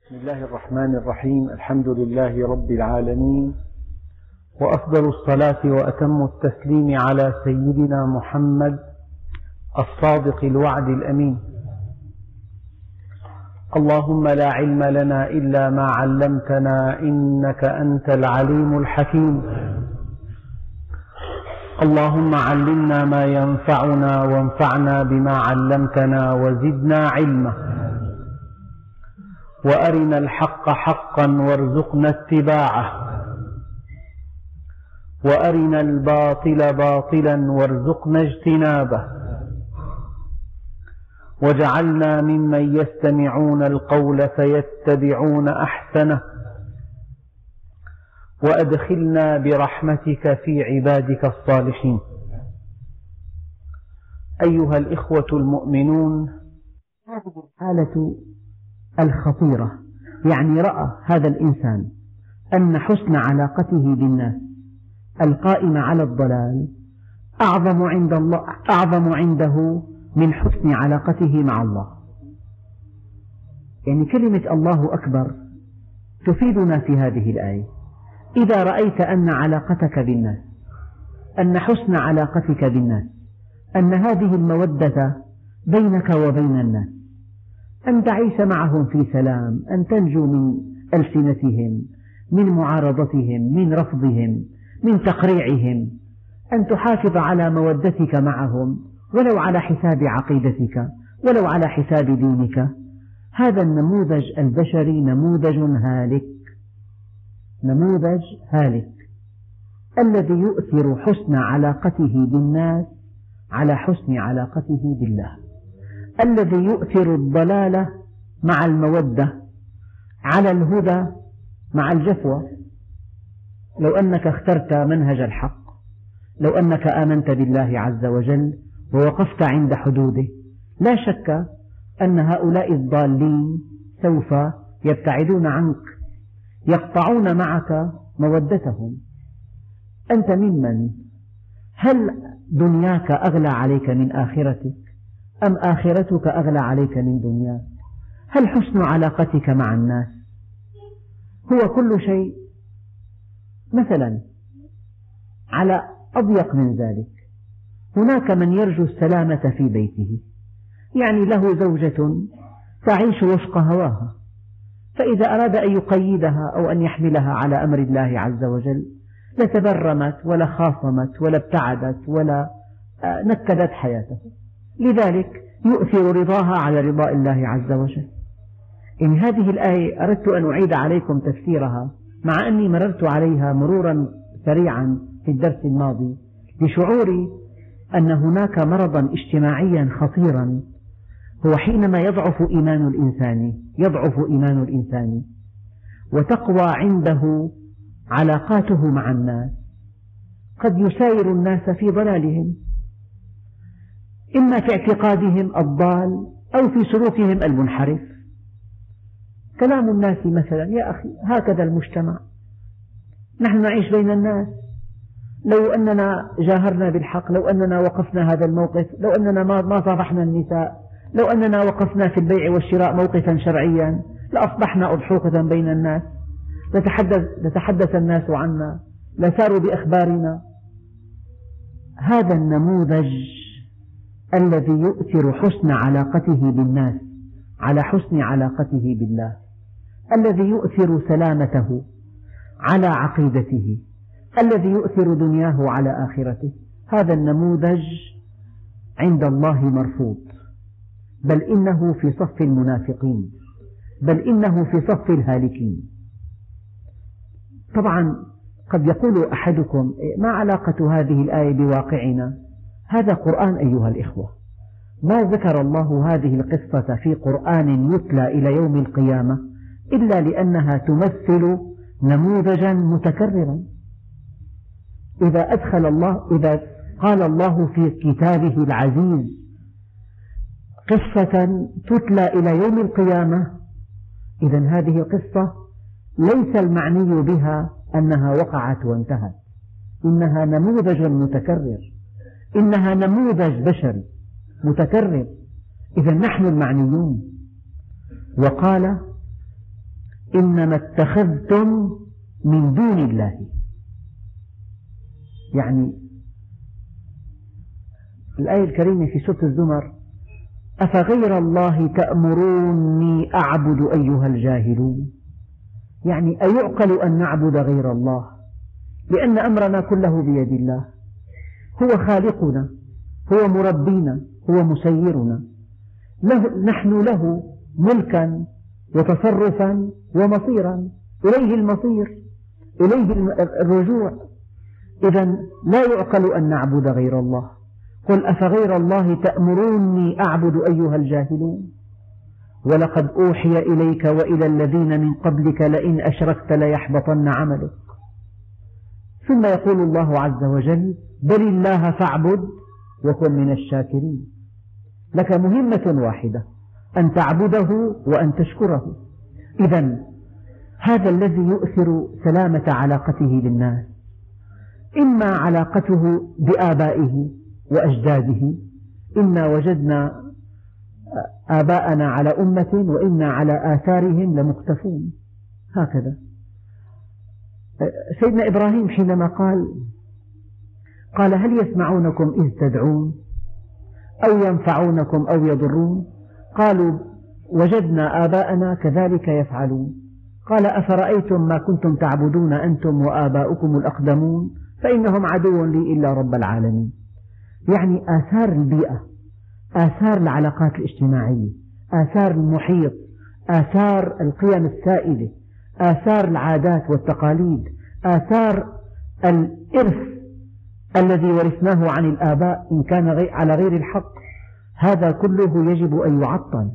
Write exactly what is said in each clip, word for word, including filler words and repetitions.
بسم الله الرحمن الرحيم. الحمد لله رب العالمين، وأفضل الصلاة وأتم التسليم على سيدنا محمد الصادق الوعد الأمين. اللهم لا علم لنا إلا ما علمتنا إنك أنت العليم الحكيم. اللهم علمنا ما ينفعنا وانفعنا بما علمتنا وزدنا علما، وأرنا الحق حقا وارزقنا اتباعه، وأرنا الباطل باطلا وارزقنا اجتنابه، واجعلنا ممن يستمعون القول فيتبعون أحسنه، وأدخلنا برحمتك في عبادك الصالحين. أيها الإخوة المؤمنون، هذه الحالة الخطيرة، يعني رأى هذا الإنسان أن حسن علاقته بالناس القائمة على الضلال أعظم عند الله أعظم عنده من حسن علاقته مع الله. يعني كلمة الله أكبر تفيدنا في هذه الآية. إذا رأيت أن علاقتك بالناس، أن حسن علاقتك بالناس، أن هذه المودة بينك وبين الناس، أن تعيش معهم في سلام، أن تنجو من ألسنتهم، من معارضتهم، من رفضهم، من تقريعهم، أن تحافظ على مودتك معهم ولو على حساب عقيدتك، ولو على حساب دينك. هذا النموذج البشري نموذج هالك، نموذج هالك، الذي يؤثر حسن علاقته بالناس على حسن علاقته بالله، الذي يؤثر الضلال مع المودة على الهدى مع الجفوة. لو أنك اخترت منهج الحق، لو أنك آمنت بالله عز وجل ووقفت عند حدوده، لا شك أن هؤلاء الضالين سوف يبتعدون عنك، يقطعون معك مودتهم. أنت ممن؟ هل دنياك أغلى عليك من آخرتك، أم آخرتك أغلى عليك من دنياك؟ هل حسن علاقتك مع الناس هو كل شيء؟ مثلا على أضيق من ذلك، هناك من يرجو السلامة في بيته، يعني له زوجة تعيش وفق هواها، فإذا أراد أن يقيدها أو أن يحملها على أمر الله عز وجل لتبرمت ولا خاصمت ولا ابتعدت ولا نكدت حياته. لذلك يؤثر رضاها على رضاء الله عز وجل. إن هذه الآية أردت أن أعيد عليكم تفسيرها، مع أني مررت عليها مرورا سريعا في الدرس الماضي، لشعوري أن هناك مرضا اجتماعيا خطيرا، هو حينما يضعف إيمان الإنسان يضعف إيمان الإنسان وتقوى عنده علاقاته مع الناس، قد يساير الناس في ضلالهم، إما في اعتقادهم الضال أو في سلوكهم المنحرف. كلام الناس مثلا: يا أخي هكذا المجتمع، نحن نعيش بين الناس، لو أننا جاهرنا بالحق، لو أننا وقفنا هذا الموقف، لو أننا ما صافحنا النساء، لو أننا وقفنا في البيع والشراء موقفا شرعيا، لأصبحنا أضحوكة بين الناس، لتحدث, لتحدث الناس عنا، لساروا بأخبارنا. هذا النموذج الذي يؤثر حسن علاقته بالناس على حسن علاقته بالله، الذي يؤثر سلامته على عقيدته، الذي يؤثر دنياه على آخرته، هذا النموذج عند الله مرفوض، بل إنه في صف المنافقين، بل إنه في صف الهالكين. طبعا قد يقول أحدكم: ما علاقة هذه الآية بواقعنا؟ هذا قرآن أيها الإخوة، ما ذكر الله هذه القصة في قرآن يتلى إلى يوم القيامة إلا لأنها تمثل نموذجا متكررا. إذا أدخل الله إذا قال الله في كتابه العزيز قصة تتلى إلى يوم القيامة، إذن هذه القصة ليس المعني بها أنها وقعت وانتهت، إنها نموذج متكرر، إنها نموذج بشري متكرر. إذا نحن المعنيون. وقال إنما اتخذتم من دون الله. يعني الآية الكريمة في سورة الزمر: أفغير الله تأمروني أعبد أيها الجاهلون. يعني أيعقل أن نعبد غير الله؟ لأن أمرنا كله بيد الله، هو خالقنا، هو مربينا، هو مسيرنا، له نحن له ملكا وتصرفا ومصيرا، إليه المصير، إليه الرجوع. إذا لا يعقل أن نعبد غير الله. قل أفغير الله تأمروني أعبد أيها الجاهلون ولقد أوحي إليك وإلى الذين من قبلك لئن أشركت ليحبطن عملك. ثم يقول الله عز وجل: بل الله فاعبد وكن من الشاكرين. لك مهمة واحدة، أن تعبده وأن تشكره. إذا هذا الذي يؤثر سلامة علاقته بالناس، إما علاقته بآبائه وأجداده: إنا وجدنا آباءنا على أمة وإنا على آثارهم لمقتفون. هكذا سيدنا إبراهيم حينما قال قال هل يسمعونكم إذ تدعون أو ينفعونكم أو يضرون؟ قالوا وجدنا آباءنا كذلك يفعلون. قال أفرأيتم ما كنتم تعبدون أنتم وآباؤكم الأقدمون فإنهم عدو لي إلا رب العالمين. يعني آثار البيئة، آثار العلاقات الاجتماعية، آثار المحيط، آثار القيم السائدة، آثار العادات والتقاليد، آثار الإرث الذي ورثناه عن الآباء إن كان على غير الحق، هذا كله يجب أن يعطل.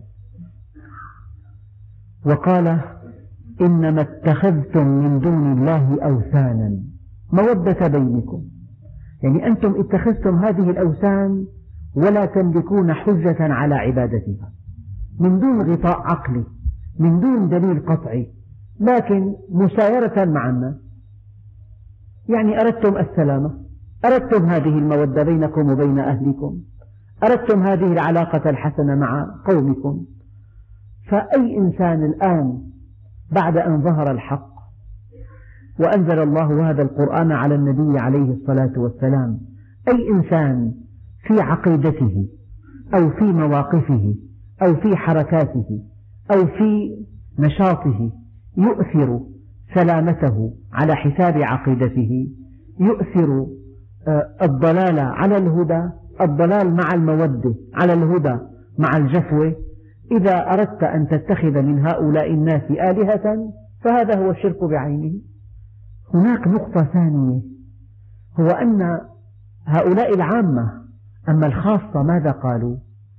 وقال إنما اتخذتم من دون الله أوثانا مودة بينكم. يعني أنتم اتخذتم هذه الأوثان ولا تملكون حجة على عبادتها، من دون غطاء عقلي، من دون دليل قطعي، لكن مسايرة مع الناس. يعني أردتم السلامة، أردتم هذه المودة بينكم وبين أهلكم، أردتم هذه العلاقة الحسنة مع قومكم. فأي إنسان الآن بعد أن ظهر الحق وأنزل الله هذا القرآن على النبي عليه الصلاة والسلام، أي إنسان في عقيدته أو في مواقفه أو في حركاته أو في نشاطه يؤثر سلامته على حساب عقيدته، يؤثر الضلال على الهدى، الضلال مع المودة على الهدى مع الجفوة، إذا أردت أن تتخذ من هؤلاء الناس آلهة فهذا هو الشرك بعينه. هناك نقطة ثانية، هو أن هؤلاء العامة، أما الخاصة ماذا قالوا؟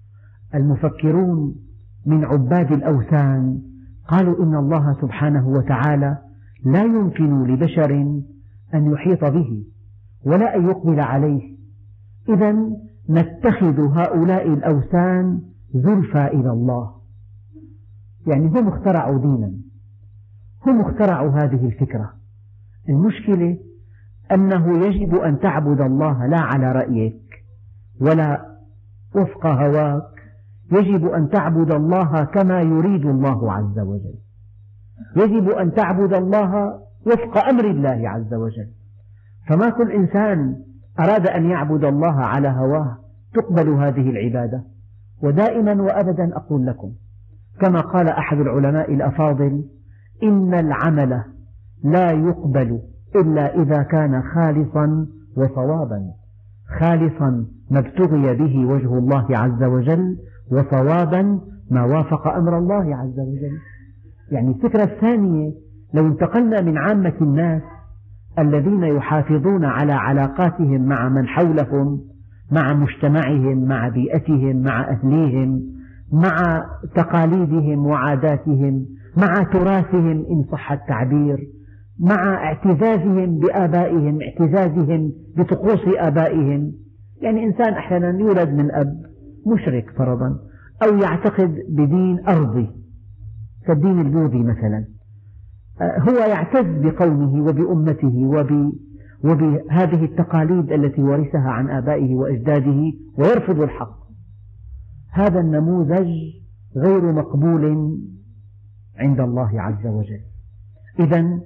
المفكرون من عباد الأوثان قالوا إن الله سبحانه وتعالى لا يمكن لبشر أن يحيط به ولا أن يقبل عليه، إذا نتخذ هؤلاء الأوثان زلفى إلى الله. يعني هم اخترعوا دينا، هم اخترعوا هذه الفكرة. المشكلة أنه يجب أن تعبد الله لا على رأيك ولا وفق هواك، يجب أن تعبد الله كما يريد الله عز وجل، يجب أن تعبد الله وفق أمر الله عز وجل. فما كل إنسان أراد أن يعبد الله على هواه تقبل هذه العبادة. ودائما وأبدا أقول لكم كما قال أحد العلماء الأفاضل: إن العمل لا يقبل إلا إذا كان خالصا وصوابا، خالصا ما ابتغي به وجه الله عز وجل، وصوابا ما وافق أمر الله عز وجل. يعني الفكرة الثانية، لو انتقلنا من عامة الناس الذين يحافظون على علاقاتهم مع من حولهم، مع مجتمعهم، مع بيئتهم، مع أهليهم، مع تقاليدهم وعاداتهم، مع تراثهم إن صح التعبير، مع اعتزازهم بآبائهم، اعتزازهم بطقوس آبائهم. يعني إنسان أحيانا يولد من أب مشرك فرضا، أو يعتقد بدين أرضي كالدين البوذي مثلا، هو يعتز بقومه وبأمته وبهذه التقاليد التي ورثها عن آبائه وأجداده ويرفض الحق. هذا النموذج غير مقبول عند الله عز وجل. إذن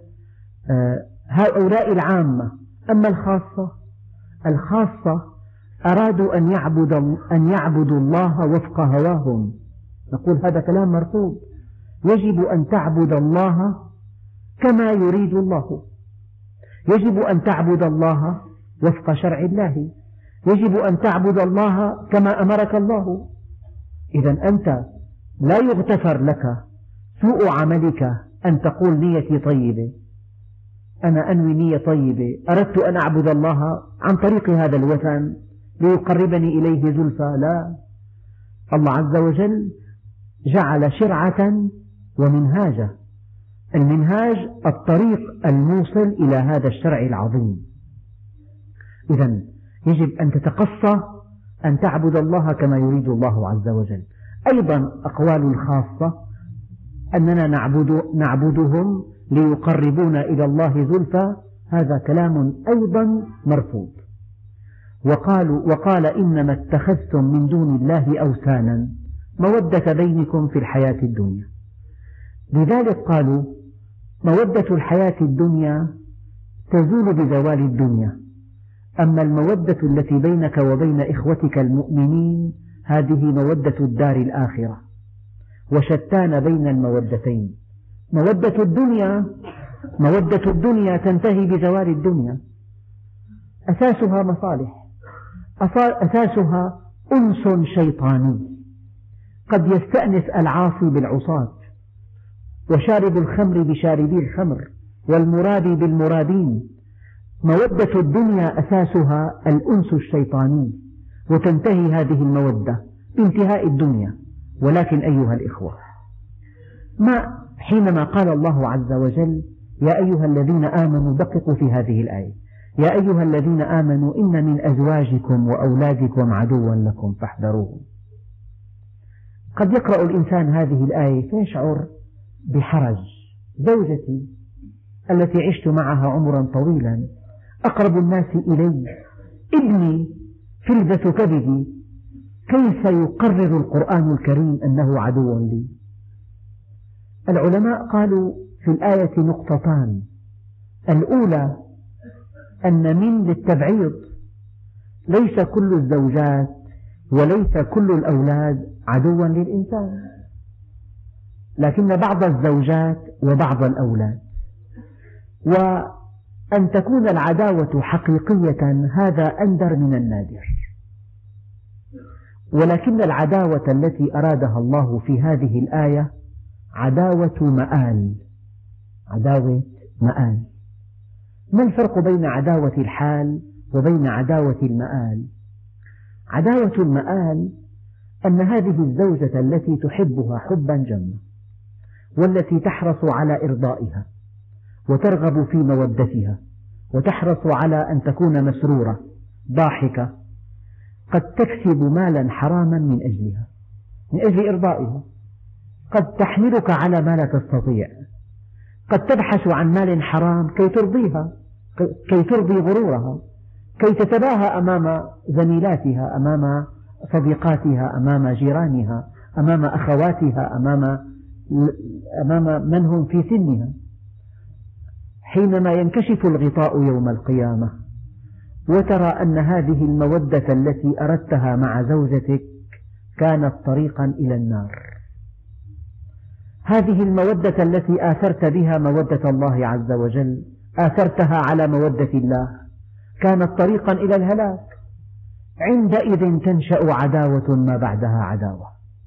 هؤلاء العامة. أما الخاصة الخاصة أرادوا أن يعبدوا, أن يعبدوا الله وفق هواهم. نقول هذا كلام مرفوض. يجب أن تعبد الله كما يريد الله، يجب أن تعبد الله وفق شرع الله، يجب أن تعبد الله كما أمرك الله. إذن أنت لا يغتفر لك سوء عملك أن تقول نيتي طيبة، أنا أنوي نية طيبة، أردت أن أعبد الله عن طريق هذا الوثن ليقربني إليه زلفى. لا، الله عز وجل جعل شرعة ومنهاجا. المنهاج الطريق الموصل إلى هذا الشرع العظيم. إذن يجب أن تتقصى أن تعبد الله كما يريد الله عز وجل. أيضا أقوال الخاصة أننا نعبد نعبدهم ليقربونا إلى الله زلفى، هذا كلام أيضا مرفوض. وقالوا وقال إنما اتخذتم من دون الله أوثانا مودة بينكم في الحياة الدنيا. لذلك قالوا مودة الحياة الدنيا تزول بزوال الدنيا، أما المودة التي بينك وبين إخوتك المؤمنين هذه مودة الدار الآخرة، وشتان بين المودتين. مودة الدنيا مودة الدنيا تنتهي بزوال الدنيا، أساسها مصالح، أساسها أنس شيطاني. قد يستأنس العاصي بالعصاة، وشارب الخمر بشاربي الخمر، والمرابي بالمرابين. مودة الدنيا أساسها الأنس الشيطاني، وتنتهي هذه المودة بانتهاء الدنيا. ولكن أيها الإخوة، ما حينما قال الله عز وجل يا أيها الذين آمنوا، دققوا في هذه الآية، يا أيها الذين آمنوا إن من أزواجكم وأولادكم عدوا لكم فاحذروهم. قد يقرأ الإنسان هذه الآية فيشعر بحرج. زوجتي التي عشت معها عمرا طويلا، أقرب الناس إلي، ابني فلذة كبدي، كيف يقرر القرآن الكريم أنه عدو لي؟ العلماء قالوا في الآية نقطتان. الأولى أن من للتبعيض، ليس كل الزوجات وليس كل الأولاد عدوا للإنسان، لكن بعض الزوجات وبعض الأولاد. وأن تكون العداوة حقيقية هذا أندر من النادر. ولكن العداوة التي أرادها الله في هذه الآية عداوة مآل، عداوة مآل. ما الفرق بين عداوة الحال وبين عداوة المآل؟ عداوة المآل أن هذه الزوجة التي تحبها حبا جما، والتي تحرص على إرضائها وترغب في مودتها وتحرص على أن تكون مسرورة ضاحكة، قد تكسب مالا حراما من أجلها، من أجل إرضائها. قد تحملك على ما لا تستطيع، قد تبحث عن مال حرام كي ترضيها، كي ترضي غرورها، كي تتباهى أمام زميلاتها، أمام صديقاتها، أمام جيرانها، أمام أخواتها، أمام أمام من هم في سنها. حينما ينكشف الغطاء يوم القيامة وترى أن هذه المودة التي أردتها مع زوجتك كانت طريقا إلى النار، هذه المودة التي آثرت بها مودة الله عز وجل، آثرتها على مودة الله، كانت طريقا إلى الهلاك. عندئذ تنشأ عداوة ما بعدها عداوة.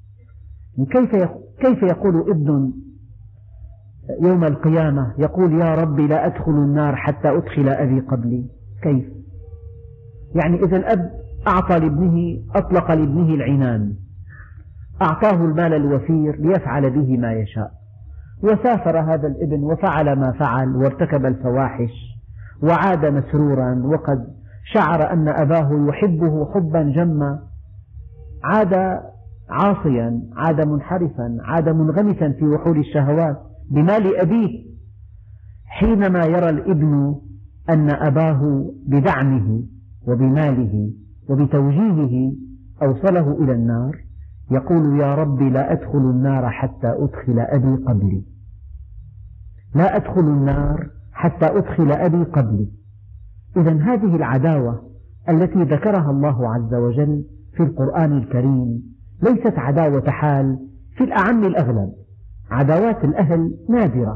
كيف يقول ابن يوم القيامة يقول يا رب لا أدخل النار حتى أدخل أبي قبلي؟ كيف؟ يعني إذا الأب أعطى لابنه، أطلق لابنه العنان، أعطاه المال الوفير ليفعل به ما يشاء، وسافر هذا الابن وفعل ما فعل وارتكب الفواحش وعاد مسرورا، وقد شعر أن أباه يحبه حبا جما، عاد عاصيا، عاد منحرفا، عاد منغمسا في وحول الشهوات بمال أبيه. حينما يرى الابن أن أباه بدعمه وبماله وبتوجيهه أوصله إلى النار يقول يا رب لا أدخل النار حتى أدخل أبي قبلي. لا أدخل النار حتى أدخل أبي قبلي. إذا هذه العداوة التي ذكرها الله عز وجل في القرآن الكريم ليست عداوة حال في الأعم الأغلب. عداوات الأهل نادرة،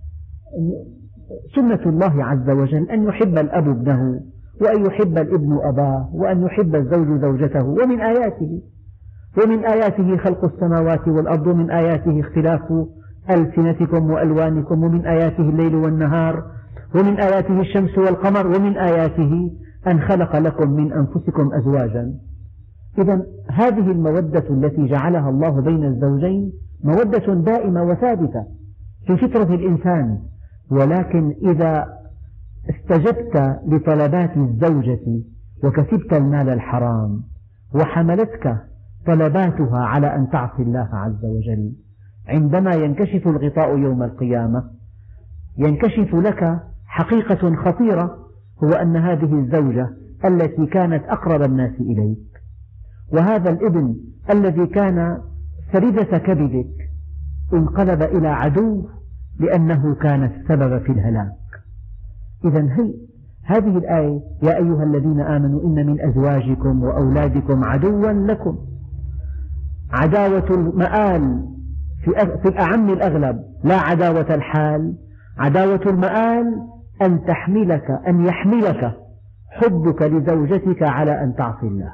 سنة الله عز وجل أن يحب الأب ابنه، وأن يحب الابن أباه، وأن يحب الزوج زوجته. ومن آياته ومن آياته خلق السماوات والأرض، ومن آياته اختلاف ألسنتكم وألوانكم، ومن آياته الليل والنهار، ومن آياته الشمس والقمر، ومن آياته أن خلق لكم من أنفسكم أزواجا. إذا هذه المودة التي جعلها الله بين الزوجين مودة دائمة وثابتة في فطرة الإنسان، ولكن إذا استجبت لطلبات الزوجة وكسبت المال الحرام وحملتك طلباتها على أن تعصي الله عز وجل، عندما ينكشف الغطاء يوم القيامة ينكشف لك حقيقة خطيرة، هو أن هذه الزوجة التي كانت أقرب الناس إليك، وهذا الابن الذي كان سردة كبدك، انقلب إلى عدو لأنه كان السبب في الهلاك. إذا هي هذه الآية: يا أيها الذين آمنوا إن من أزواجكم وأولادكم عدوا لكم. عداوة المآل في الأعم الأغلب، لا عداوة الحال. عداوة المآل أن تحملك أن يحملك حبك لزوجتك على أن تعصي الله،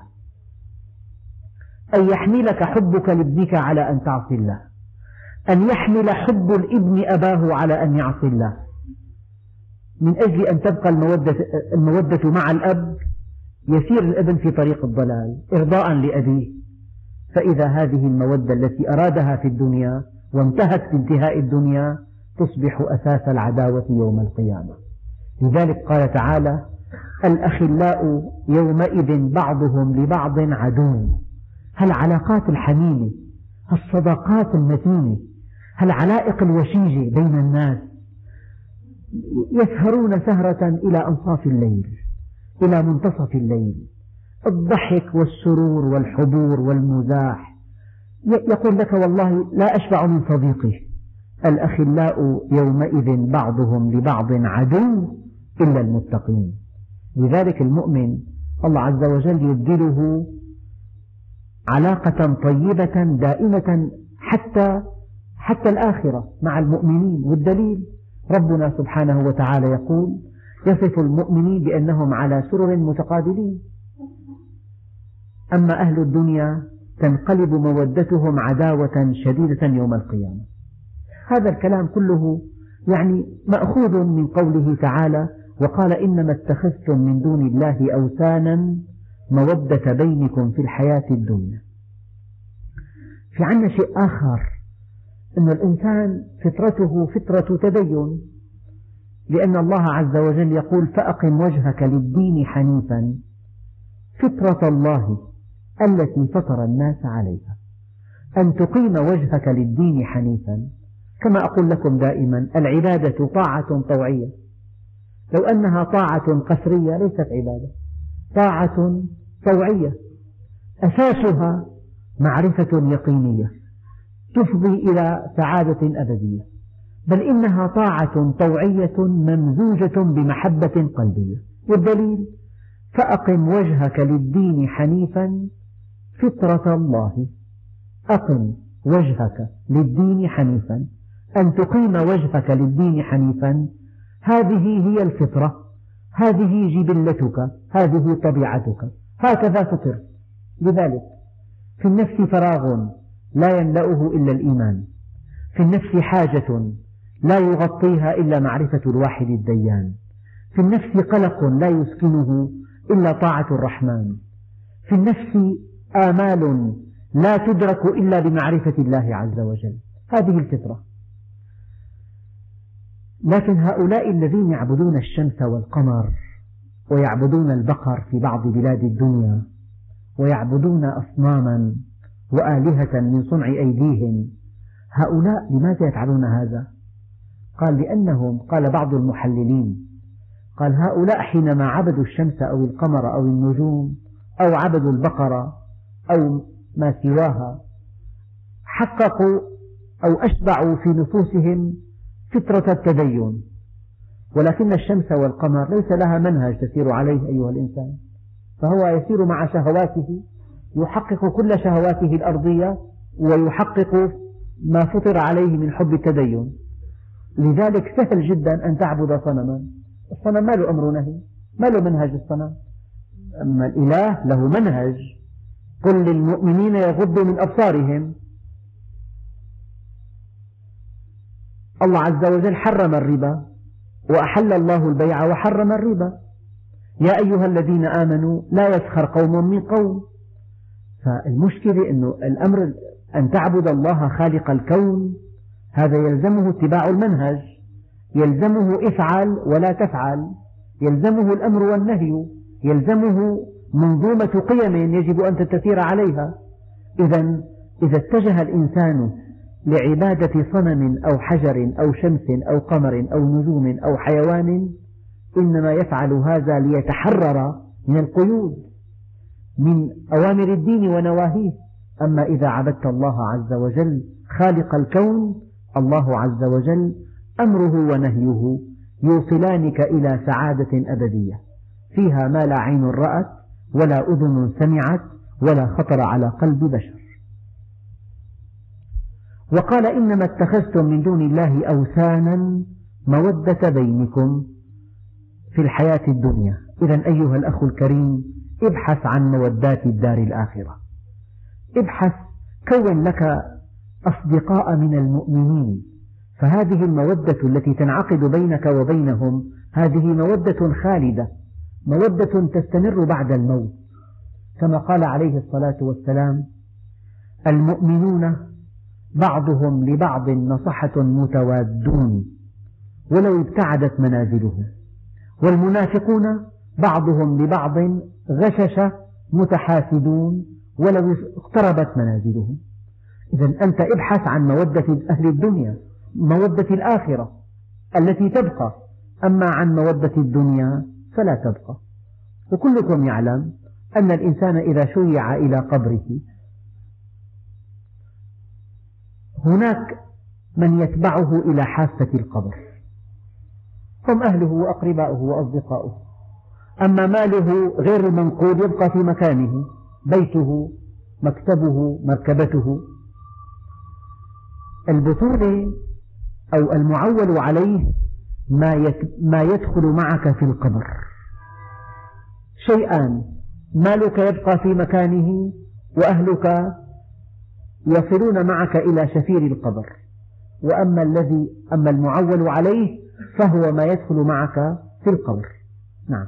أن يحملك حبك لابنك على أن تعصي الله، أن يحمل حب الابن أباه على أن يعصي الله، من أجل أن تبقى المودة, المودة مع الأب. يسير الابن في طريق الضلال إرضاء لأبيه، فإذا هذه المودة التي أرادها في الدنيا وانتهت بانتهاء الدنيا تصبح أساس العداوة يوم القيامة. لذلك قال تعالى: الأخلاء يومئذ بعضهم لبعض عدو. هالعلاقات الحميمة، هالصداقات المتينة، هالعلائق الوشيجة بين الناس يسهرون سهرة إلى أنصاف الليل، إلى منتصف الليل، الضحك والسرور والحبور والمزاح. يقول لك: والله لا أشبع من صديقي. الأخلاء يومئذ بعضهم لبعض عدو إلا المتقين. لذلك المؤمن الله عز وجل يبدله علاقة طيبة دائمة حتى حتى الآخرة مع المؤمنين. والدليل ربنا سبحانه وتعالى يقول: يصف المؤمنين بأنهم على سرر متقابلين، أما أهل الدنيا تنقلب مودتهم عداوة شديدة يوم القيامة. هذا الكلام كله يعني مأخوذ من قوله تعالى: وقال إنما اتخذتم من دون الله أوثانا مودة بينكم في الحياة الدنيا. في عنا شيء آخر، أن الإنسان فطرته فطرة تدين، لأن الله عز وجل يقول: فأقم وجهك للدين حنيفا فطرة الله التي فطر الناس عليها. أن تقيم وجهك للدين حنيفا، كما أقول لكم دائما: العبادة طاعة طوعية، لو أنها طاعة قسرية ليست عبادة. طاعة طوعية أساسها معرفة يقينية تفضي إلى سعادة أبدية، بل إنها طاعة طوعية ممزوجة بمحبة قلبية. والدليل: فأقم وجهك للدين حنيفا فطرة الله. أقم وجهك للدين حنيفا، أن تقيم وجهك للدين حنيفا، هذه هي الفطرة، هذه جبلتك، هذه طبيعتك، هكذا فطر. لذلك في النفس فراغ لا يملأه إلا الإيمان، في النفس حاجة لا يغطيها إلا معرفة الواحد الديان، في النفس قلق لا يسكنه إلا طاعة الرحمن، في النفس آمال لا تدرك إلا بمعرفة الله عز وجل. هذه الفطرة. لكن هؤلاء الذين يعبدون الشمس والقمر ويعبدون البقر في بعض بلاد الدنيا ويعبدون أصناما وآلهة من صنع أيديهم، هؤلاء لماذا يفعلون هذا؟ قال: لأنهم، قال بعض المحللين، قال: هؤلاء حينما عبدوا الشمس أو القمر أو النجوم أو عبدوا البقرة أو ما سواها، حققوا أو أشبعوا في نفوسهم فطرة التدين، ولكن الشمس والقمر ليس لها منهج تسير عليه أيها الإنسان، فهو يسير مع شهواته، يحقق كل شهواته الأرضية ويحقق ما فطر عليه من حب التدين. لذلك سهل جدا أن تعبد صنما، الصنم ما له أمر نهي، ما له منهج الصنم. أما الإله له منهج، قل للمؤمنين يغضوا من أبصارهم. الله عز وجل حرم الربا وأحل الله البيع وحرم الربا. يا أيها الذين آمنوا لا يسخر قوم من قوم. فالمشكلة أنه الأمر أن تعبد الله خالق الكون هذا يلزمه اتباع المنهج، يلزمه افعل ولا تفعل، يلزمه الأمر والنهي، يلزمه منظومة قيم يجب أن تسير عليها. إذا إذا اتجه الإنسان لعبادة صنم أو حجر أو شمس أو قمر أو نجوم أو حيوان إنما يفعل هذا ليتحرر من القيود، من أوامر الدين ونواهيه. أما إذا عبدت الله عز وجل خالق الكون، الله عز وجل أمره ونهيه يوصلانك إلى سعادة أبدية فيها ما لا عين رأت ولا أذن سمعت ولا خطر على قلب بشر. وقال إنما اتخذتم من دون الله أوثانا مودة بينكم في الحياة الدنيا. إذا أيها الأخ الكريم ابحث عن مودات الدار الآخرة، ابحث، كون لك أصدقاء من المؤمنين، فهذه المودة التي تنعقد بينك وبينهم هذه مودة خالدة، مودة تستمر بعد الموت، كما قال عليه الصلاة والسلام: المؤمنون بعضهم لبعض نصحة متوادون ولو ابتعدت منازلهم، والمنافقون بعضهم لبعض غشش متحاسدون ولو اقتربت منازلهم. إذا أنت ابحث عن مودة أهل الدنيا، مودة الآخرة التي تبقى، أما عن مودة الدنيا فلا تبقى. وكلكم يعلم أن الإنسان إذا شيع إلى قبره هناك من يتبعه إلى حافة القبر، هم أهله وأقرباؤه وأصدقاؤه، أما ماله غير المنقول يبقى في مكانه، بيته، مكتبه، مركبته. البطولة أو المعول عليه ما يدخل معك في القبر، شيئان: مالك يبقى في مكانه وأهلك يصلون معك إلى شفير القبر، وأما الذي أما المعول عليه فهو ما يدخل معك في القبر. نعم.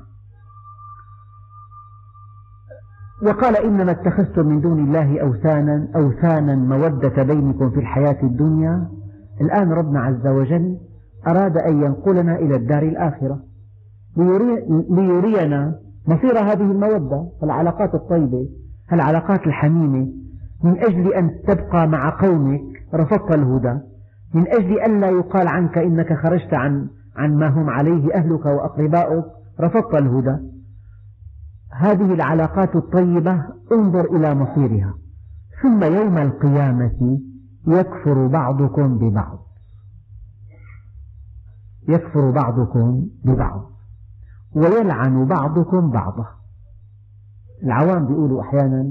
وقال إنما اتخذتم من دون الله أوثانا أوثانا مودة بينكم في الحياة الدنيا. الآن ربنا عز وجل أراد أن ينقلنا إلى الدار الآخرة ليري ليرينا مصير هذه المودة، العلاقات الطيبة، العلاقات الحميمة، من أجل أن تبقى مع قومك رفضت الهدى، من أجل أن لا يقال عنك إنك خرجت عن عن ما هم عليه أهلك وأقرباؤك، رفضت الهدى. هذه العلاقات الطيبة انظر إلى مصيرها. ثم يوم القيامة يكفر بعضكم ببعض، يكفر بعضكم ببعض ويلعن بعضكم بعضا. العوام بيقولوا أحيانا: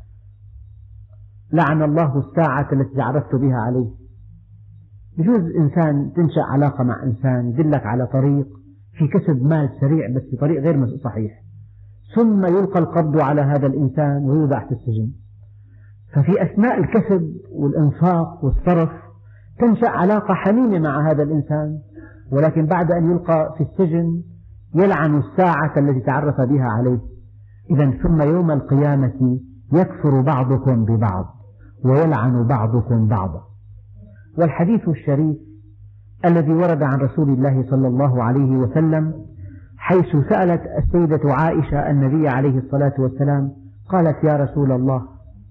لعن الله الساعة التي عرفت بها عليه. بجوز إنسان تنشأ علاقة مع إنسان يدلك على طريق في كسب مال سريع بس بطريق غير صحيح، ثم يلقى القبض على هذا الإنسان ويوضع في السجن. ففي أثناء الكسب والإنفاق والصرف تنشأ علاقة حميمة مع هذا الإنسان، ولكن بعد أن يلقى في السجن يلعن الساعة التي تعرف بها عليه. إذا ثم يوم القيامة يكفر بعضكم ببعض ويلعن بعضكم بعضا. والحديث الشريف الذي ورد عن رسول الله صلى الله عليه وسلم حيث سألت السيدة عائشة النبي عليه الصلاة والسلام قالت: يا رسول الله،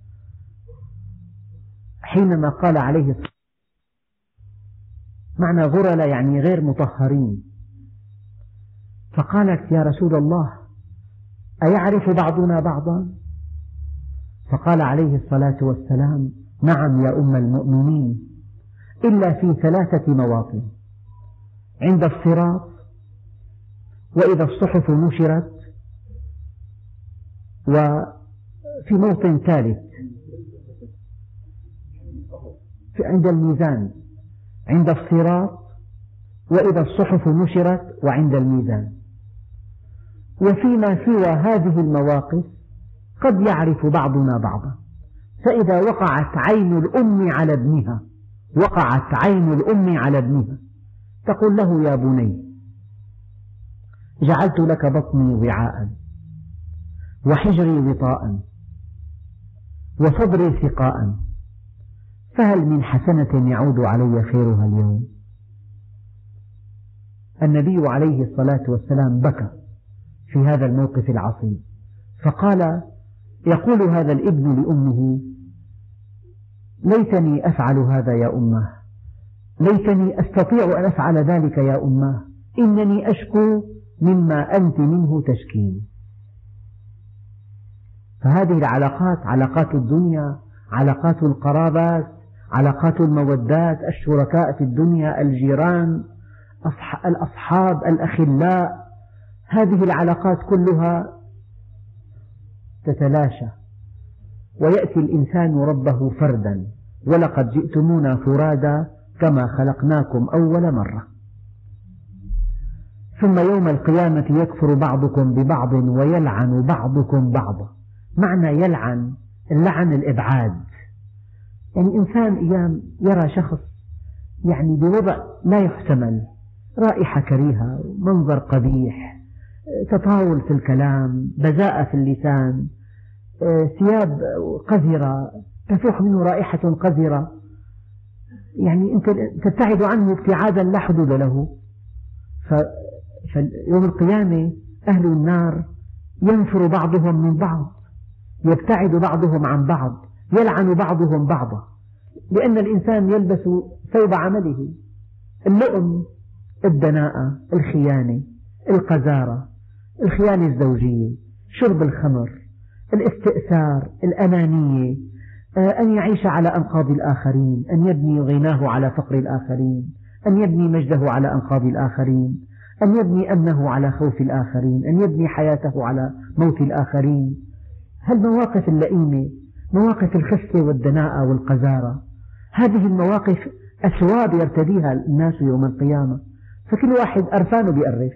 حينما قال عليه الصلاة معنى غرل يعني غير مطهرين، فقالت: يا رسول الله، أيعرف بعضنا بعضا؟ فقال عليه الصلاة والسلام: نعم يا أم المؤمنين، إلا في ثلاثة مواطن. عند الصراط، وإذا الصحف نشرت، وفي موطن ثالث عند الميزان، عند الصراط، وإذا الصحف نشرت، وعند الميزان. وفيما سوى هذه المواقف قد يعرف بعضنا بعضا، فإذا وقعت عين الأم على ابنها، وقعت عين الأم على ابنها تقول له: يا بني، جعلت لك بطني وعاء، وحجري وطاء، وصدري سقاء، فهل من حسنة يعود علي خيرها اليوم؟ النبي عليه الصلاة والسلام بكى في هذا الموقف العصيب، فقال: يقول هذا الابن لأمه: ليتني أفعل هذا يا أماه، ليتني أستطيع أن أفعل ذلك يا أماه، إنني أشكو مما أنت منه تشكين. فهذه العلاقات، علاقات الدنيا، علاقات القرابات، علاقات المودات، الشركاء في الدنيا، الجيران، الأصحاب، الأخلاء، هذه العلاقات كلها تتلاشى، ويأتي الإنسان ربه فردا: ولقد جئتمونا فرادا كما خلقناكم أول مرة. ثم يوم القيامة يكفر بعضكم ببعض ويلعن بعضكم بعضا. معنى يلعن، اللعن الإبعاد، يعني إنسان أيام يرى شخص يعني بوضع لا يحتمل، رائحة كريهة، منظر قبيح، تطاول في الكلام، بذاءة في اللسان، ثياب قذرة، تفوح منه رائحة قذرة، يعني أنت تبتعد عنه ابتعادا لا حدود له. فيوم القيامة أهل النار ينفر بعضهم من بعض، يبتعد بعضهم عن بعض، يلعن بعضهم بعضا، لأن الإنسان يلبس ثوب عمله: اللؤم، الدناءة، الخيانة، القذارة، الخيانة الزوجية، شرب الخمر، الاستئثار، الأنانية، أن يعيش على أنقاض الآخرين، أن يبني غناه على فقر الآخرين، أن يبني مجده على أنقاض الآخرين، أن يبني أمنه على خوف الآخرين، أن يبني حياته على موت الآخرين. هالمواقف اللئيمة، مواقف الخسة والدناءة والقذارة، هذه المواقف أثواب يرتديها الناس يوم القيامة، فكل واحد أرفانه بيأرف،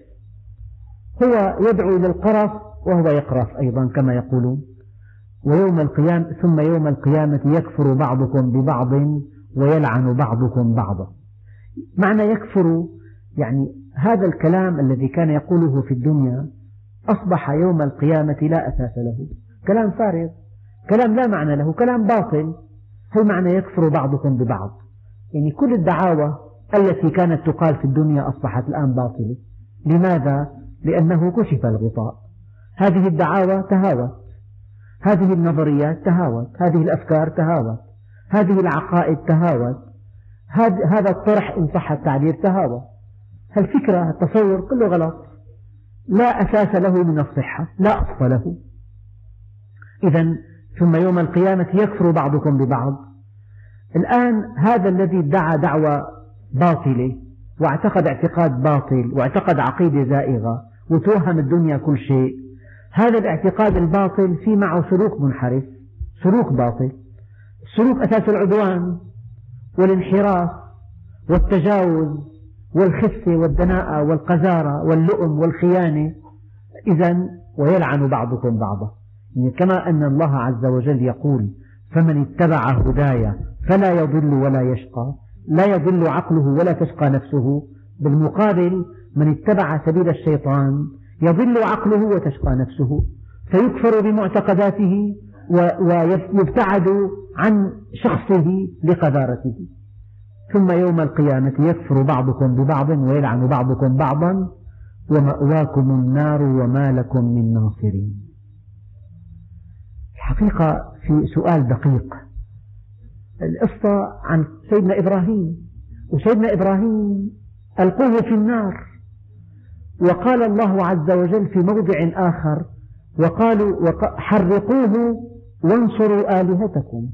هو يدعو إلى القرف وهو يقرف أيضا كما يقولون. ويوم القيامة ثم يوم القيامة يكفر بعضكم ببعض ويلعن بعضكم بعضا. معنى يكفر يعني هذا الكلام الذي كان يقوله في الدنيا أصبح يوم القيامة لا أساس له، كلام فارغ، كلام لا معنى له، كلام باطل. هي معنى يكفر بعضكم ببعض، يعني كل الدعاوى التي كانت تقال في الدنيا أصبحت الآن باطلة. لماذا؟ لأنه كشف الغطاء. هذه الدعاوى تهاوت، هذه النظريات تهاوت، هذه الأفكار تهاوت، هذه العقائد تهاوت، هذا الطرح إن صح التعبير تهاوت. هالفكرة، التصور كله غلط، لا أساس له من الصحة، لا أصل له. إذن ثم يوم القيامة يكفر بعضكم ببعض. الآن هذا الذي ادعى دعوى باطلة واعتقد اعتقاد باطل واعتقد عقيدة زائغة وتوهم الدنيا كل شيء، هذا الاعتقاد الباطل في معه سلوك منحرف، سلوك باطل، السلوك أساس العدوان والانحراف والتجاوز والخسة والدناءة والقذارة واللؤم والخيانة. إذن ويلعن بعضكم بعضا، يعني كما أن الله عز وجل يقول: فمن اتبع هداي فلا يضل ولا يشقى، لا يضل عقله ولا تشقى نفسه. بالمقابل من اتبع سبيل الشيطان يضل عقله وتشقى نفسه، فيكفر بمعتقداته ويبتعد عن شخصه لقذارته. ثم يوم القيامة يكفر بعضكم ببعض ويلعن بعضكم بعضا ومأواكم النار وما لكم من ناصرين. الحقيقة في سؤال دقيق، القصة عن سيدنا إبراهيم، وسيدنا إبراهيم ألقوه في النار، وقال الله عز وجل في موضع آخر: وقالوا حرقوه وانصروا آلهتكم،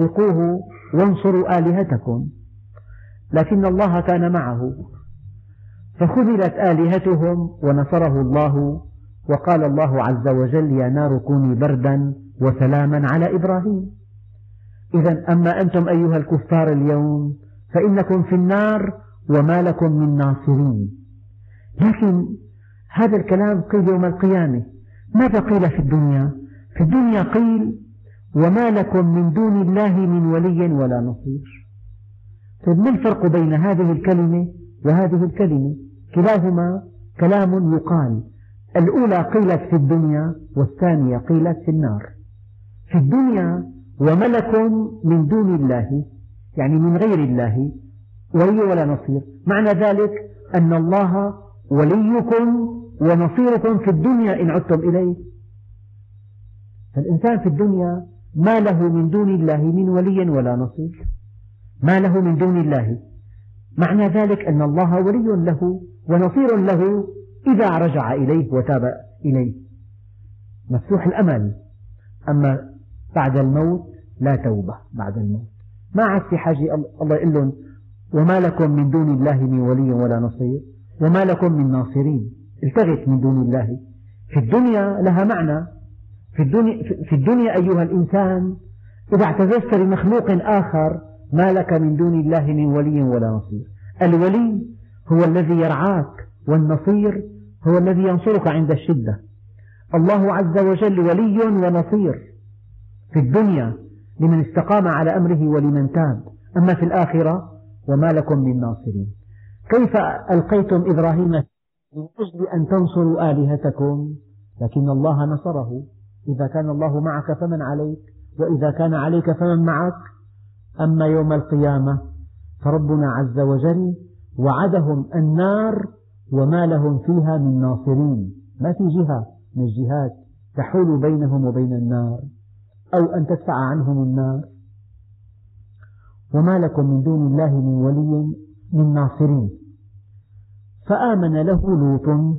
حرقوه وانصروا آلهتكم. لكن الله كان معه فخذلت آلهتهم ونصره الله، وقال الله عز وجل: يا نار كوني بردا وسلاما على إبراهيم. إذا أما أنتم أيها الكفار اليوم فإنكم في النار وما لكم من ناصرين. لكن هذا الكلام قيل يوم القيامة. ماذا قيل في الدنيا؟ في الدنيا قيل: وما لكم من دون الله من ولي ولا نصير. طيب ما الفرق بين هذه الكلمة وهذه الكلمة؟ كلاهما كلام يقال، الأولى قيلت في الدنيا والثانية قيلت في النار. في الدنيا: وما لكم من دون الله، يعني من غير الله ولي ولا نصير، معنى ذلك أن الله وليكم ونصيركم في الدنيا إن عدتم إليه. فالإنسان في الدنيا ما له من دون الله من ولي ولا نصير، ما له من دون الله، معنى ذلك أن الله ولي له ونصير له إذا رجع إليه وتاب إليه، مفتوح الأمل. أما بعد الموت لا توبة، بعد الموت ما عاد في حاجة الله يقول لهم: وما لكم من دون الله من ولي ولا نصير وما لكم من ناصرين. التغت من دون الله. في الدنيا لها معنى. في الدنيا, في الدنيا أيها الإنسان إذا اعتززت بمخلوق آخر ما لك من دون الله من ولي ولا نصير. الولي هو الذي يرعاك، والنصير هو الذي ينصرك عند الشدة. الله عز وجل ولي ونصير في الدنيا لمن استقام على أمره ولمن تاب. أما في الآخرة: وما لكم من ناصرين. كيف ألقيتم إبراهيم من أجل أن تنصروا آلهتكم، لكن الله نصره. إذا كان الله معك فمن عليك، وإذا كان عليك فمن معك. أما يوم القيامة فربنا عز وجل وعدهم النار وما لهم فيها من ناصرين. ما في جهة من الجهات تحول بينهم وبين النار أو أن تدفع عنهم النار. وما لكم من دون الله من ولي من ناصرين. فآمن له لوط.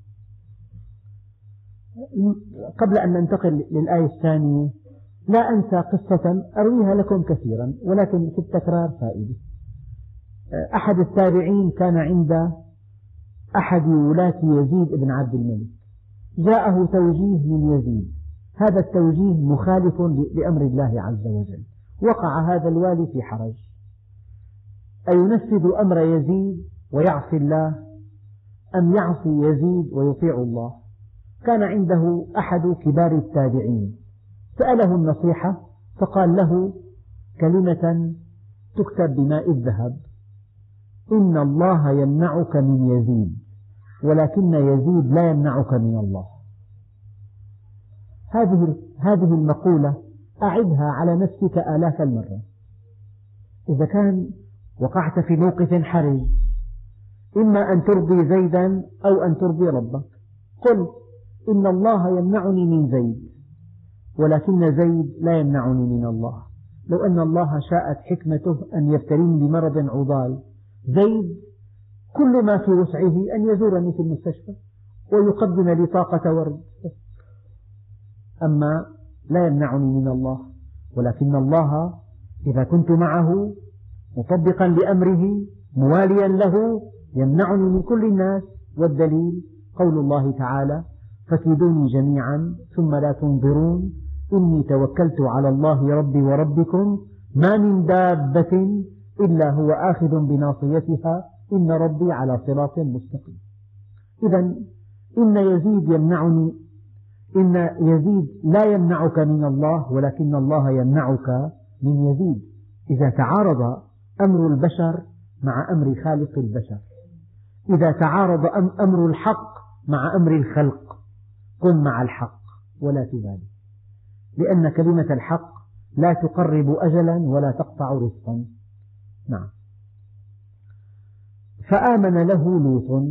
قبل أن ننتقل للآية الثانية لا أنسى قصة أرويها لكم كثيرا، ولكن في التكرار فائدة. أحد التابعين كان عند أحد ولاة يزيد بن عبد الملك، جاءه توجيه من يزيد، هذا التوجيه مخالف لأمر الله عز وجل. وقع هذا الوالي في حرج، أينفذ أمر يزيد ويعصي الله، أم يعصي يزيد ويطيع الله؟ كان عنده أحد كبار التابعين سأله النصيحة، فقال له كلمة تكتب بماء الذهب: إن الله يمنعك من يزيد ولكن يزيد لا يمنعك من الله. هذه هذه المقولة أعدها على نفسك آلاف المرات. إذا كان وقعت في موقف حرج، إما أن ترضي زيدا أو أن ترضي ربك، قل: إن الله يمنعني من زيد ولكن زيد لا يمنعني من الله. لو أن الله شاءت حكمته أن يبتليني بمرض عضال، زيد كل ما في وسعه أن يزورني في المستشفى ويقدم لي طاقة ورد، أما لا يمنعني من الله. ولكن الله إذا كنت معه مطبقا لأمره مواليا له يمنعني من كل الناس. والدليل قول الله تعالى: فكيدوني جميعا ثم لا تنظرون إني توكلت على الله ربي وربكم ما من دابة إلا هو آخذ بناصيتها إن ربي على صراط مستقيم. إذا إن يزيد يمنعني، إن يزيد لا يمنعك من الله ولكن الله يمنعك من يزيد. إذا تعارض أمر البشر مع أمر خالق البشر، إذا تعارض أمر الحق مع أمر الخلق، كن مع الحق ولا تبالي، لأن كلمة الحق لا تقرب أجلا ولا تقطع رزقا. نعم. فآمن له لوط.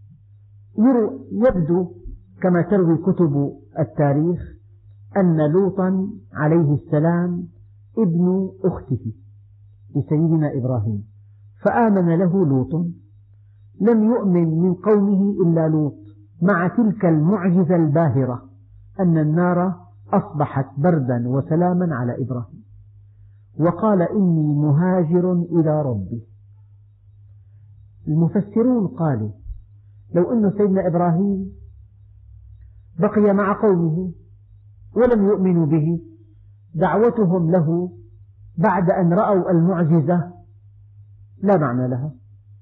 يبدو كما تروي كتب التاريخ أن لوطا عليه السلام ابن أخته لسيدنا إبراهيم، فآمن له لوط. لم يؤمن من قومه إلا لوط، مع تلك المعجزة الباهرة أن النار أصبحت بردا وسلاما على إبراهيم. وقال: إني مهاجر إلى ربي. المفسرون قالوا: لو أن سيدنا إبراهيم بقي مع قومه ولم يؤمنوا به، دعوتهم له بعد أن رأوا المعجزة لا معنى لها،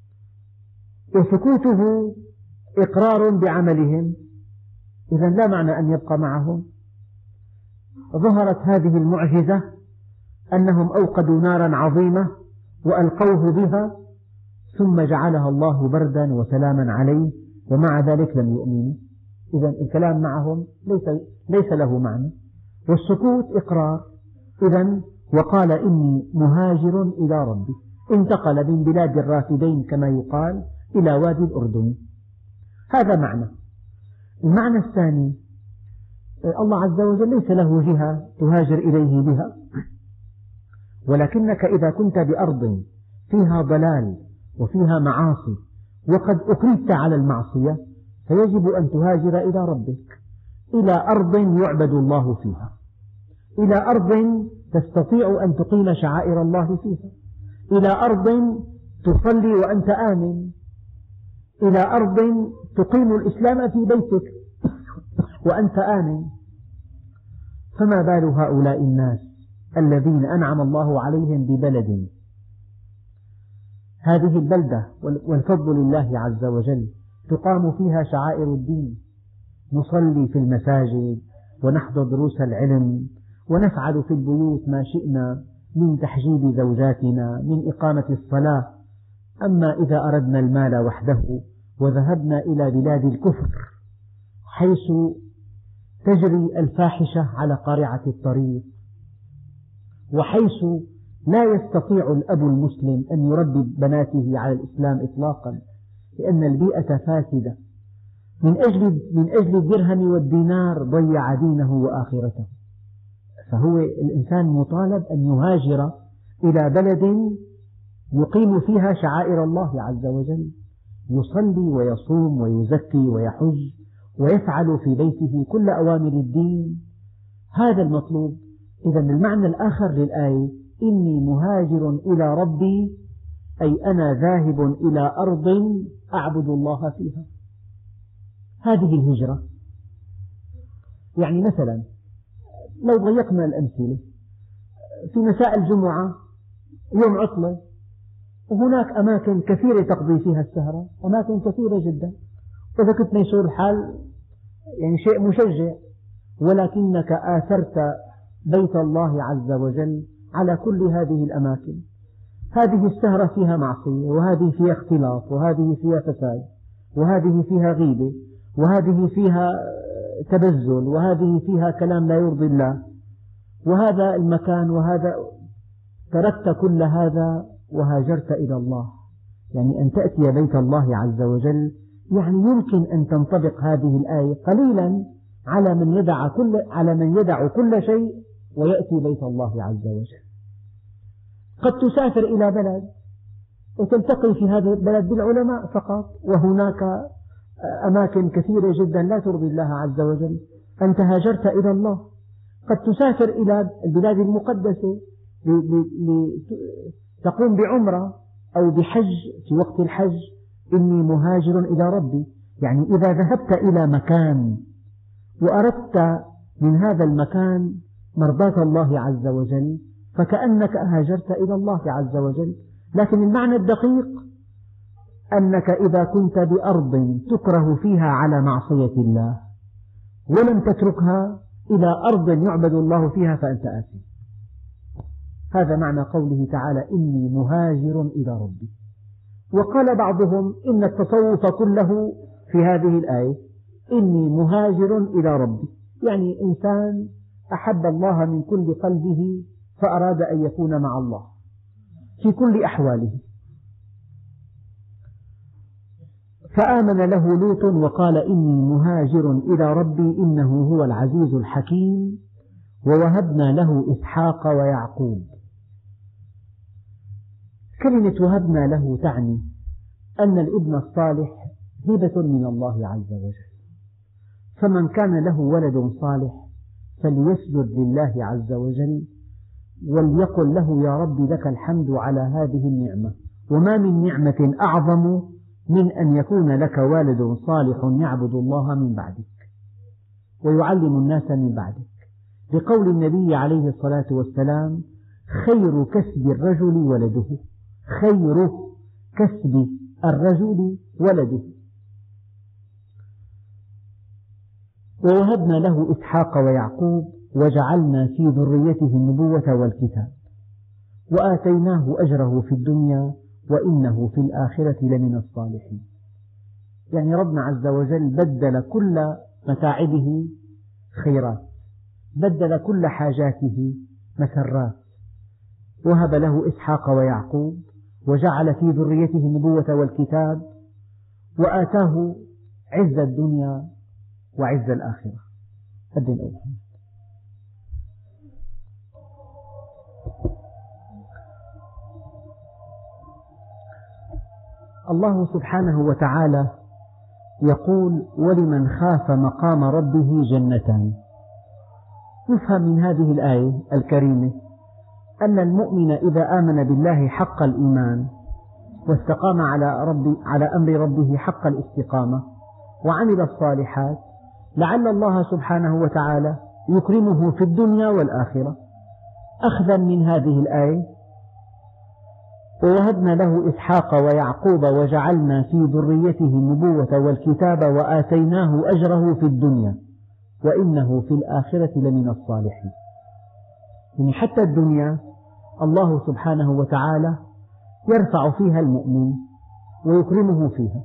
وسكوته إقرار بعملهم، إذا لا معنى أن يبقى معهم. ظهرت هذه المعجزة أنهم أوقدوا نارا عظيمة وألقوه بها ثم جعلها الله بردا وسلاما عليه، ومع ذلك لم يؤمنوا. إذا الكلام معهم ليس, ليس له معنى، والسكوت إقرار. إذا وقال إني مهاجر إلى ربي، انتقل من بلاد الرافدين كما يقال إلى وادي الأردن، هذا معنى. المعنى الثاني، الله عز وجل ليس له جهة تهاجر إليه بها، ولكنك إذا كنت بأرض فيها ضلال وفيها معاصي وقد أكرهت على المعصية فيجب أن تهاجر إلى ربك، إلى أرض يعبد الله فيها، إلى أرض تستطيع أن تقيم شعائر الله فيها، إلى أرض تصلي وأنت آمن، إلى أرض تقيم الإسلام في بيتك وأنت آمن. فما بال هؤلاء الناس الذين أنعم الله عليهم ببلد، هذه البلدة والفضل لله عز وجل تقام فيها شعائر الدين، نصلي في المساجد ونحضر دروس العلم ونفعل في البيوت ما شئنا من تحجيب زوجاتنا، من إقامة الصلاة. أما إذا أردنا المال وحده وذهبنا إلى بلاد الكفر حيث تجري الفاحشة على قارعة الطريق، وحيث لا يستطيع الأب المسلم أن يربي بناته على الإسلام إطلاقا، لأن البيئة فاسدة، من أجل من أجل الدرهم والدينار ضيع دينه وآخرته. فهو الإنسان مطالب أن يهاجر إلى بلد يقيم فيها شعائر الله عز وجل، يصلي ويصوم ويزكي ويحج ويفعل في بيته كل أوامر الدين، هذا المطلوب. إذا المعنى الآخر للآية إني مهاجر إلى ربي، أي أنا ذاهب إلى أرض أعبد الله فيها. هذه الهجرة. يعني مثلا لو ضيقنا الأمثلة، في مساء الجمعة يوم عطلة وهناك أماكن كثيرة تقضي فيها السهرة، أماكن كثيرة جدا، وإذا كنت ميسور الحال يعني شيء مشجع، ولكنك آثرت بيت الله عز وجل على كل هذه الأماكن. هذه السهرة فيها معصية، وهذه فيها اختلاط، وهذه فيها فساد، وهذه فيها غيبة، وهذه فيها تبذل، وهذه فيها كلام لا يرضي الله، وهذا المكان وهذا، تركت كل هذا وهاجرت إلى الله. يعني أن تأتي بيت الله عز وجل، يعني يمكن أن تنطبق هذه الآية قليلا على من يدع كل على من يدع كل شيء ويأتي بيت الله عز وجل. قد تسافر إلى بلد وتلتقي في هذا البلد بالعلماء فقط، وهناك أماكن كثيرة جدا لا ترضي الله عز وجل، أنت هاجرت إلى الله. قد تسافر إلى البلاد المقدسة لتقوم بعمرة أو بحج في وقت الحج، إني مهاجر إلى ربي. يعني إذا ذهبت إلى مكان وأردت من هذا المكان مرضاة الله عز وجل فكأنك هاجرت إلى الله عز وجل. لكن المعنى الدقيق أنك إذا كنت بأرض تكره فيها على معصية الله ولم تتركها إلى أرض يعبد الله فيها فأنت آثم. هذا معنى قوله تعالى إني مهاجر إلى ربي. وقال بعضهم إن التصوف كله في هذه الآية إني مهاجر إلى ربي، يعني إنسان أحب الله من كل قلبه فأراد أن يكون مع الله في كل أحواله. فآمن له لوط وقال إني مهاجر إلى ربي إنه هو العزيز الحكيم ووهبنا له إسحاق ويعقوب. كلمة وهبنا له تعني أن الابن الصالح هبة من الله عز وجل، فمن كان له ولد صالح فليسجد لله عز وجل وليقل له يا رب لك الحمد على هذه النعمة، وما من نعمة أعظم من أن يكون لك والد صالح يعبد الله من بعدك ويعلم الناس من بعدك، لقول النبي عليه الصلاة والسلام: خير كسب الرجل ولده، خير كسب الرجل ولده. ووهبنا له إسحاق ويعقوب وجعلنا في ذريته النبوة والكتاب وآتيناه أجره في الدنيا وإنه في الآخرة لمن الصالحين. يعني ربنا عز وجل بدل كل متاعبه خيرات، بدل كل حاجاته مسرات، وهب له إسحاق ويعقوب وجعل في ذريته النبوة والكتاب وآتاه عز الدنيا وعز الآخرة. أدن أولا. الله سبحانه وتعالى يقول: ولمن خاف مقام ربه جنتان. يفهم من هذه الآية الكريمة أن المؤمن إذا آمن بالله حق الإيمان واستقام على, رب على أمر ربه حق الاستقامة وعمل الصالحات، لعل الله سبحانه وتعالى يكرمه في الدنيا والآخرة. أخذا من هذه الآية: ووهبنا له إسحاق ويعقوب وجعلنا في ذريته النبوة والكتاب وآتيناه أجره في الدنيا وإنه في الآخرة لمن الصالحين. يعني حتى الدنيا الله سبحانه وتعالى يرفع فيها المؤمن ويكرمه فيها،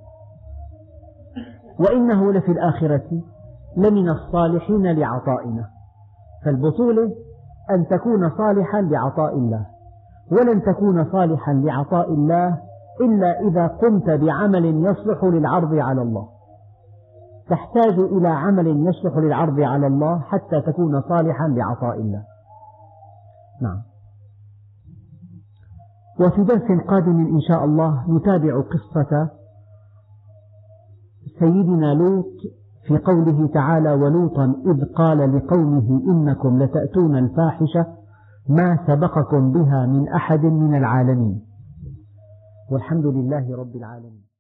وإنه لفي الآخرة لمن الصالحين لعطائنا. فالبطولة أن تكون صالحا لعطاء الله، ولن تكون صالحا لعطاء الله إلا إذا قمت بعمل يصلح للعرض على الله. تحتاج إلى عمل يصلح للعرض على الله حتى تكون صالحا لعطاء الله. نعم. وفي درس قادم إن شاء الله نتابع قصة سيدنا لوط في قوله تعالى: ولوطا إذ قال لقومه إنكم لتأتون الفاحشة ما سبقكم بها من أحد من العالمين، والحمد لله رب العالمين.